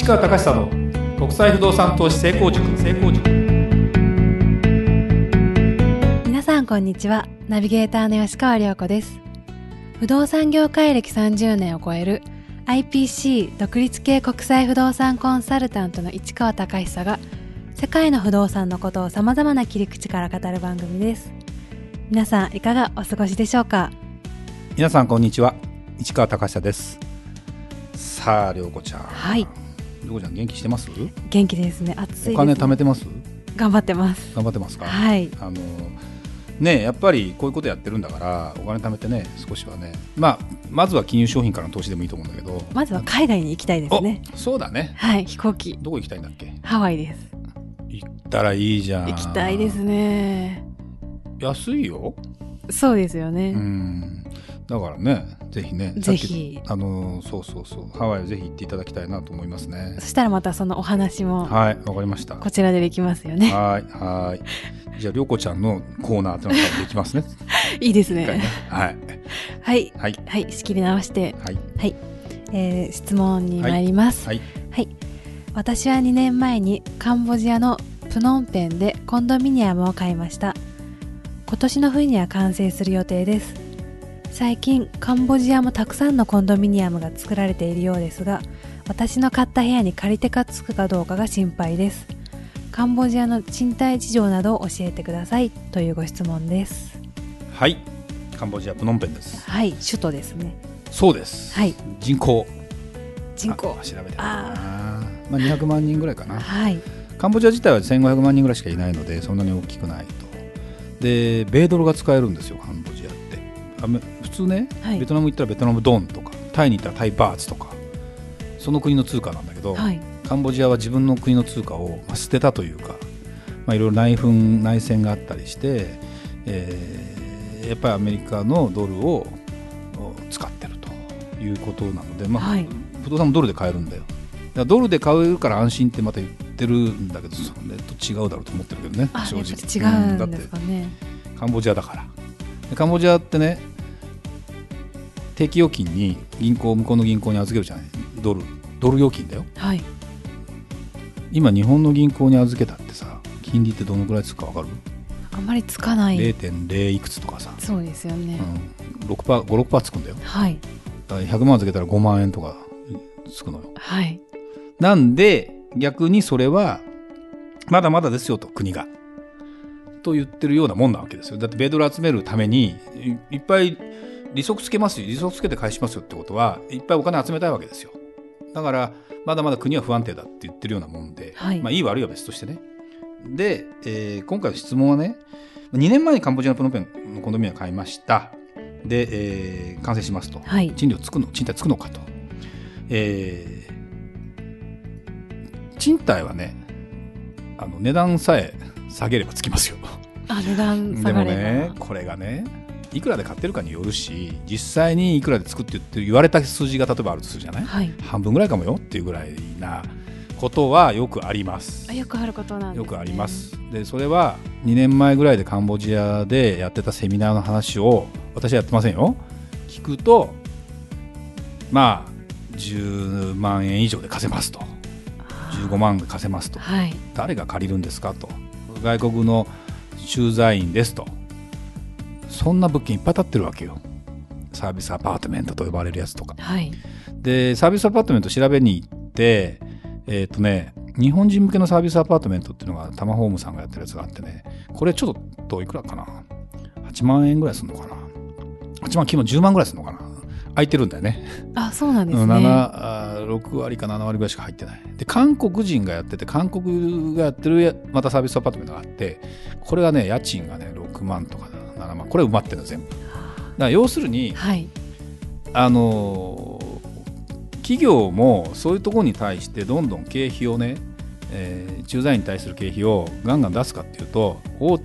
市川隆久の国際不動産投資成功塾。 皆さんこんにちは。ナビゲーターの吉川亮子です。不動産業界歴30年を超える IPC 独立系国際不動産コンサルタントの市川隆久が世界の不動産のことをさまざまな切り口から語る番組です。皆さんいかがお過ごしでしょうか。 皆さんこんにちは、市川隆久です。さあ涼子ちゃん、 はい、 涼子ちゃん元気してます？ 元気ですね。暑いですね。 お金貯めてます？ 頑張ってます。 頑張ってますか？ はい。 やっぱりこういうことやってるんだからお金貯めてね、少しはね、まずは金融商品からの投資でもいいと思うんだけど、 まずは海外に行きたいですね。 そうだね。 はい、飛行機。 どこ行きたいんだっけ？ ハワイです。 行ったらいいじゃん。 行きたいですね。 安いよ。 そうですよね。 だからね、ぜひね、 ぜひそうハワイぜひ行っていただきたいなと思いますね。 そしたらまたそのお話もはい、わかりました。 こちらでできますよね。 はい。じゃあ涼子ちゃんのコーナーってのができますね。 いいですね。はい、仕切り直して、質問に参ります。私は2年前にカンボジアのプノンペンでコンドミニアムを買いました。今年の冬には完成する予定です。最近カンボジアもたくさんのコンドミニアムが作られているようですが、私の買った部屋に借り手がつくかどうかが心配です。カンボジアの賃貸事情などを教えてくださいというご質問です。 はい、カンボジアプノンペンです。 はい、首都ですね。 そうです。 はい、 人口調べて 200万人ぐらいかな。 はい、 カンボジア自体は1500万人ぐらいしかいないのでそんなに大きくないと。で米ドルが使えるんですよ、カンボジアって。普通ね、ベトナム行ったらベトナムドンとか、タイに行ったらタイバーツとか、その国の通貨なんだけど、カンボジアは自分の国の通貨を捨てたというか、いろいろ内戦があったりして、やっぱりアメリカのドルを使ってるということなので、不動産もドルで買えるんだよ。だからドルで買えるから安心ってまた言ってるんだけど、それと違うだろうと思ってるけどね、正直。 違うんですかね。 カンボジアだから。でカンボジアってね、定期預金に向こうの銀行に預けるじゃない。ドル預金だよ。 はい。今日本の銀行に預けたってさ、金利ってどのくらいつくか分かる？ あんまりつかない。 0.0 いくつとかさ。 そうですよね。 6% つくんだよ。 はい。 だから100万預けたら5万円とかつくのよ。 はい。なんで逆にそれはまだまだですよと、国がと言ってるようなもんなわけですよ。だって米ドル集めるためにいっぱい利息つけますよ、利息つけて返しますよってことはいっぱいお金集めたいわけですよ。だからまだまだ国は不安定だって言ってるようなもんで、いい悪いは別としてね。で、今回の質問はね、2年前にカンボジアのプノンペンのコンドミニアム買いました。で、完成しますと、賃貸つくのかと。賃貸はね、値段さえ下げればつきますよ。 値段下がれば。 でもね、これがね、いくらで買ってるかによるし、実際にいくらで作って言われた数字が例えばあるとするじゃない、半分ぐらいかもよっていうぐらいなことはよくあります。 よくあることなんですね。 よくあります。でそれは2年前ぐらいでカンボジアでやってたセミナーの話を、私はやってませんよ、聞くと10万円以上で貸せますと、15万で貸せますと、誰が借りるんですかと、外国の駐在員ですと、そんな物件いっぱい建ってるわけよ。サービスアパートメントと呼ばれるやつとか、でサービスアパートメント調べに行って、日本人向けのサービスアパートメントっていうのがタマホームさんがやってるやつがあってね、これちょっといくらかな、8万円ぐらいするのかな、8万9万10万ぐらいするのかな、空いてるんだよね。 そうなんですね。 6割か7割ぐらいしか入ってない。で韓国人がやってて、韓国がやってるまたサービスアパートメントがあって、これがね、家賃がね6万とか7万、これ埋まってるの全部。だから要するに、企業もそういうところに対してどんどん経費をね、駐在員に対する経費をガンガン出すかっていうと、大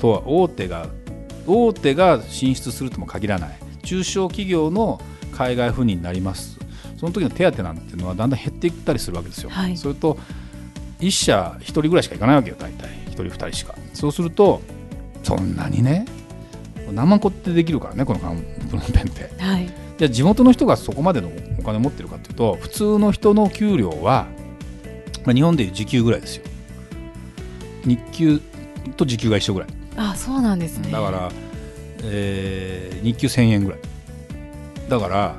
手が進出するとも限らない。中小企業の海外赴任になります。その時の手当なんていうのはだんだん減っていったりするわけですよ。それと1社1人ぐらいしか行かないわけよ、大体1人2人しか。そうするとそんなにね、何万個ってできるからね、このプノンペンって。じゃあ地元の人がそこまでのお金を持ってるかというと、普通の人の給料は日本でいう時給ぐらいですよ。日給と時給が一緒ぐらい。 あ、そうなんですね。 だから、日給1000円ぐらいだから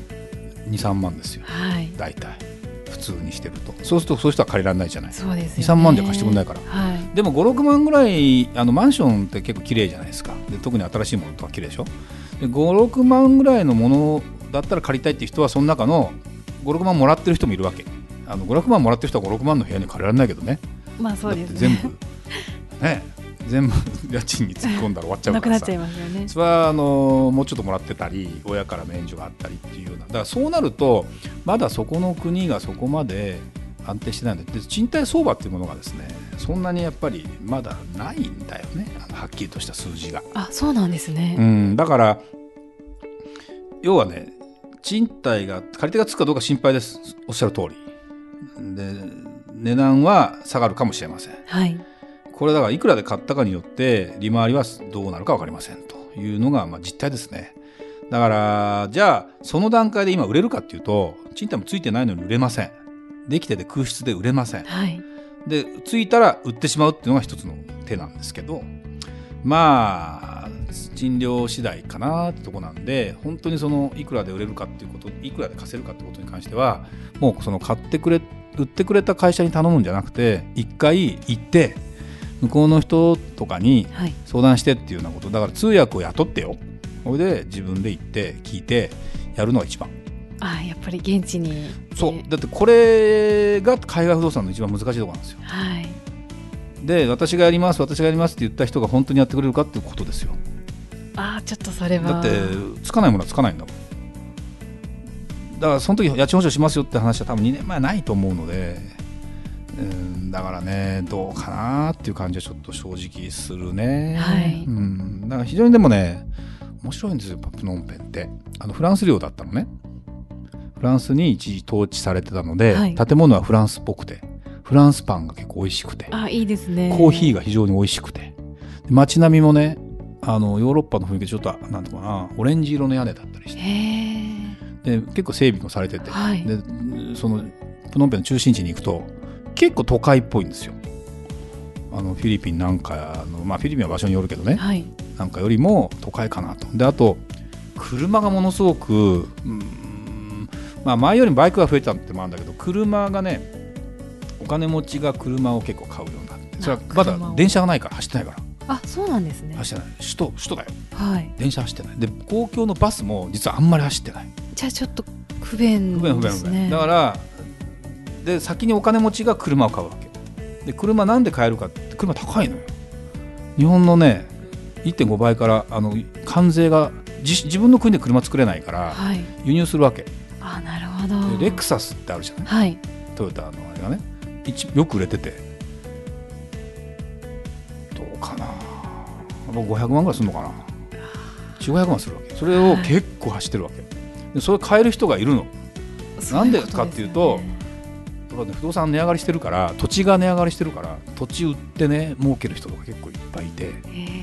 2、3万ですよ、はい、大体普通にしてると。そうするとそういう人は借りられないじゃない。 そうですよね、 2、3万で貸してくれないから、はい、でも5、6万ぐらいマンションって結構綺麗じゃないですか。で特に新しいものとか綺麗でしょ。で5、6万ぐらいのものだったら借りたいっていう人はその中の5、6万もらってる人もいるわけ。5、6万もらってる人は5、6万の部屋に借りられないけどね。 まあそうですね。 全部ね全部家賃に突っ込んだら終わっちゃうからさ。なくなっちゃいますよね。それはもうちょっともらってたり親からの援助があったりっていうような。だからそうなるとまだそこの国がそこまで安定してないんで、賃貸相場っていうものがですねそんなにやっぱりまだないんだよね。はっきりとした数字が。 あ、そうなんですね。 だから要はね、賃貸が借り手がつくかどうか心配です。おっしゃる通りで値段は下がるかもしれません。 はい。 これだからいくらで買ったかによって利回りはどうなるか分かりませんというのが実態ですね。だからじゃあその段階で今売れるかっていうと賃貸もついてないのに売れません。できてて空室で売れません。 はい、 でついたら売ってしまうっていうのが一つの手なんですけど、まあ賃料次第かなってとこなんで、本当にそのいくらで売れるかっていうこと、いくらで貸せるかってことに関してはもうその売ってくれた会社に頼むんじゃなくて一回行って向こうの人とかに相談してっていうようなこと、だから通訳を雇ってよ。それで自分で行って聞いてやるのが一番。 あ、やっぱり現地に。 そうだってこれが海外不動産の一番難しいところなんですよ。 はい、 で私がやりますって言った人が本当にやってくれるかっていうことですよ。 あ、ちょっとそれはだってつかないものはつかないんだもん。だからその時家賃保証しますよって話は多分2年前はないと思うので、だからねどうかなっていう感じはちょっと正直するね。 はい、 だから非常にでもね面白いんですよプノンペンって。フランス領だったのね。フランスに一時統治されてたので、はい、建物はフランスっぽくてフランスパンが結構美味しくて、 あ、いいですね。 コーヒーが非常に美味しくて、街並みもねヨーロッパの雰囲気でちょっとなんていうかなオレンジ色の屋根だったりして、で結構整備もされてて、はい、でそのプノンペンの中心地に行くと結構都会っぽいんですよ。フィリピンなんかの、フィリピンは場所によるけどね、はい、なんかよりも都会かなと。であと車がものすごく前よりバイクが増えたってもあるんだけど、車がねお金持ちが車を結構買うようになって、それはまだ電車がないから走ってないから。 あ、そうなんですね。 走ってない。首都だよ、 はい、 電車走ってない。で公共のバスも実はあんまり走ってない。 じゃあちょっと不便ですね。 だからで先にお金持ちが車を買うわけで、車なんで買えるかって車高いのよ。日本のね 1.5 倍から関税が自分の国で車作れないから輸入するわけ。 あ、なるほど。 レクサスってあるじゃない、 はい、 トヨタのあれがねよく売れてて、どうかな500万ぐらいするのかな、400、500万するわけ。それを結構走ってるわけで、それ買える人がいるの。なんでかっていうと不動産値上がりしてるから、土地が値上がりしてるから、土地売ってね儲ける人とか結構いっぱいいて、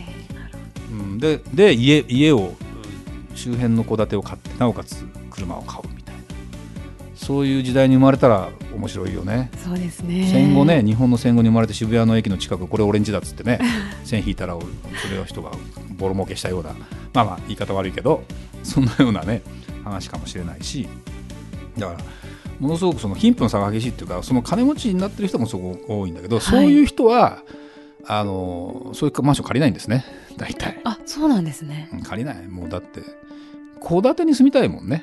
で家を周辺の戸建てを買ってなおかつ車を買うみたいな、そういう時代に生まれたら面白いよね。 そうですね。 戦後ね、日本の戦後に生まれて渋谷の駅の近くこれオレンジだっつってね線引いたらそれを人がボロ儲けしたような、言い方悪いけどそんなようなね話かもしれないし、だからものすごくその貧富の差が激しいっていうか、その金持ちになってる人もすごく多いんだけど、はい、そういう人はそういうマンション借りないんですね大体。 あ、そうなんですね。 借りない。もうだって戸建てに住みたいもんね。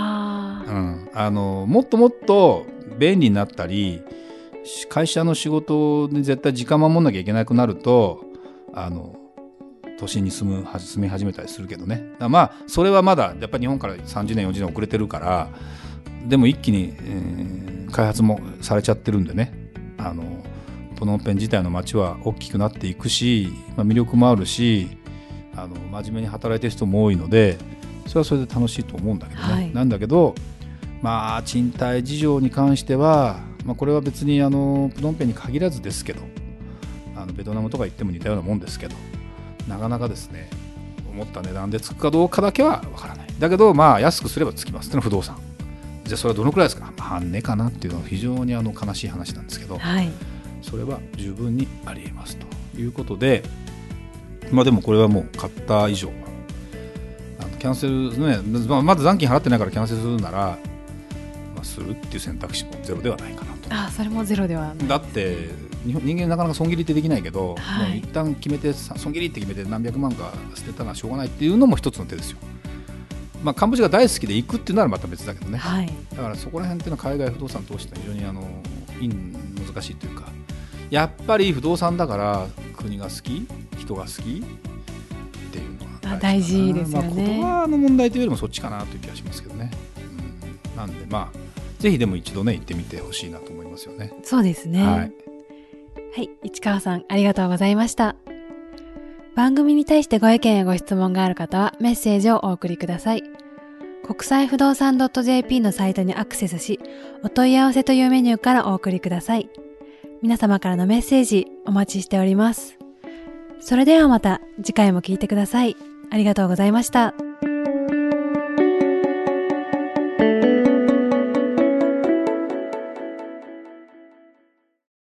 もっともっと便利になったり会社の仕事に絶対時間守んなきゃいけなくなると都心に住み始めたりするけどね。それはまだやっぱり日本から30年40年遅れてるから、でも一気に、開発もされちゃってるんでね、プノンペン自体の街は大きくなっていくし、魅力もあるし真面目に働いてる人も多いので、それはそれで楽しいと思うんだけどね、はい、なんだけど賃貸事情に関しては、これは別にプノンペンに限らずですけど、ベトナムとか行っても似たようなもんですけど、なかなかですね思った値段でつくかどうかだけはわからない。だけど安くすればつきますってのは不動産じゃあそれはどのくらいですか、半値かなっていうのは非常に悲しい話なんですけど、 はい、 それは十分にありえますということで、でもこれはもう買った以上キャンセルね、まだ残金払ってないからキャンセルするなら、するっていう選択肢もゼロではないかなと。 それもゼロではないですね。 だって人間なかなか損切りってできないけど、 はい、 もう一旦決めて損切りって決めて何百万か捨てたのはしょうがないっていうのも一つの手ですよ。カンボジアが大好きで行くっていうのはまた別だけどね、 はい、 だからそこら辺っていうのは海外不動産投資って非常に難しいというか、やっぱり不動産だから国が好き人が好きっていうのは大事ですよね。 言葉の問題というよりもそっちかなという気がしますけどね、なんでぜひでも一度ね行ってみてほしいなと思いますよね。 そうですね。はい、市川さんありがとうございました。番組に対してご意見やご質問がある方はメッセージをお送りください。国際不動産 .jp のサイトにアクセスし、お問い合わせというメニューからお送りください。皆様からのメッセージお待ちしております。それではまた次回も聞いてください。ありがとうございました。